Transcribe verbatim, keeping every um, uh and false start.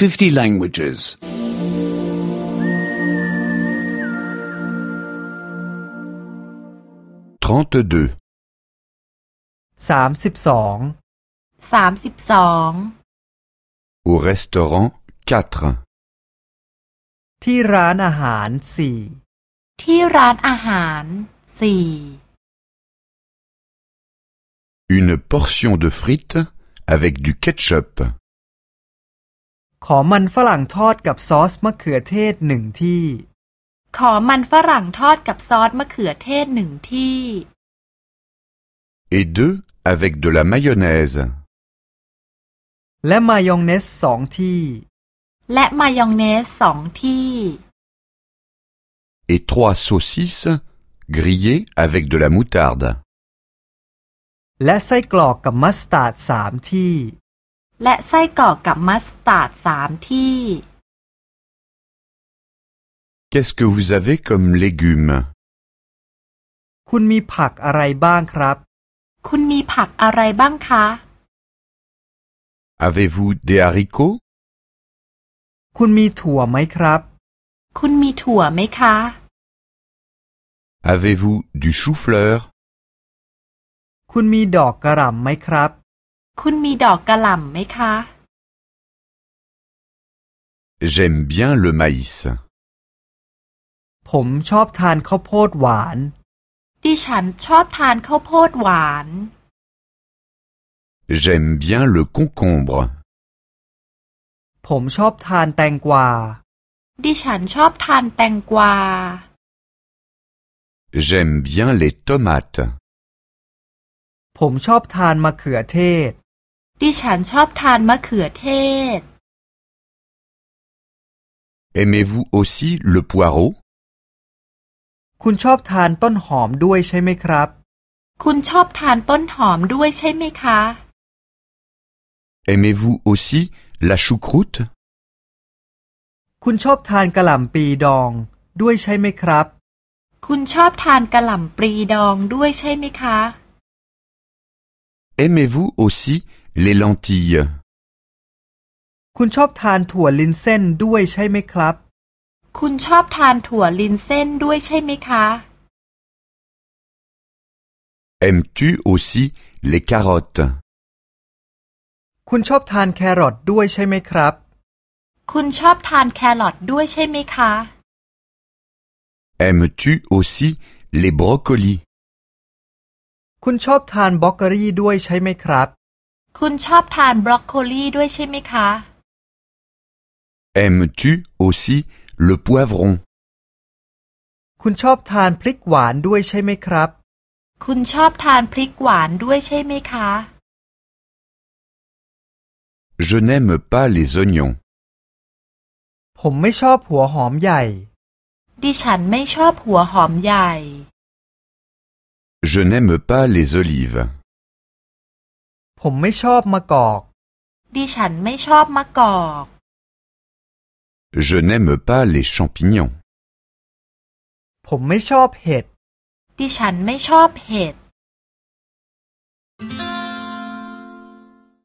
fifty languages. trente-deux. สามสิบสองสามสิบสอง Au restaurant, quatre. ที่ร้านอาหารสี่ที่ร้านอาหารสี่ Une portion de frites avec du ketchup. ขอมันฝรั่งทอดกับซอสมะเขือเทศหนึ่งที่ขอมันฝรั่งทอดกับซอสมะเขือเทศหนึ่งที่ Et deux avec de la mayonnaise. และมายองเนสสองที่และมายองเนสสองที่ Et trois saucisses grillées avec de la moutarde. และไส้กรอกกับมัสตาร์ดสามที่และไส้กรอกกับมัสตาร์ดสามที่ Qu'est-ce que vous avez comme légumes? คุณมีผักอะไรบ้างครับคุณมีผักอะไรบ้างคะ Avez-vous des haricots? คุณมีถั่วไหมครับคุณมีถั่วไหมคะ Avez-vous du chou-fleur? คุณมีดอกกระหล่ำไหมครับคุณมีดอกกระหล่ำไหมคะ J'aime bien le maïs. ผมชอบทานข้าวโพดหวานดิฉันชอบทานข้าวโพดหวาน J'aime bien le concombre. ผมชอบทานแตงกวาดิฉันชอบทานแตงกวา J'aime bien les tomates. ผมชอบทานมะเขือเทศดิฉันชอบทานมะเขือเทศ Aimez-vous aussi le poireau? คุณชอบทานต้นหอมด้วยใช่ไหมครับคุณชอบทานต้นหอมด้วยใช่ไหมคะ Aimez-vous aussi la choucroute? คุณชอบทานกะหล่ำปีดองด้วยใช่ไหมครับคุณชอบทานกะหล่ำปลีดองด้วยใช่ไหมคะ Aimez-vous aussi les lentilles? คุณชอบทานถั่วลินเส้นด้วยใช่ไหมครับคุณชอบทานถั่วลินเส้นด้วยใช่ไหมคะ Aimes-tu aussi les carottes? คุณชอบทานแครอทด้วยใช่ไหมครับคุณชอบทานแครอทด้วยใช่ไหมคะ Aimes-tu aussi les brocolis? คุณชอบทานบรอกโคลีด้วยใช่ไหมครับคุณชอบทานบรอกโคลีด้วยใช่ไหมคะ Aimes-tu aussi le poivron? คุณชอบทานพริกหวานด้วยใช่ไหมครับคุณชอบทานพริกหวานด้วยใช่ไหมคะ Je n'aime pas les oignons. ผมไม่ชอบหัวหอมใหญ่ดิฉันไม่ชอบหัวหอมใหญ่ Je n'aime pas les olives. ผมไม่ชอบมะกอกดิฉันไม่ชอบมะกอก Je n'aime pas les champignons. ผมไม่ชอบเห็ดดิฉันไม่ชอบเห็ด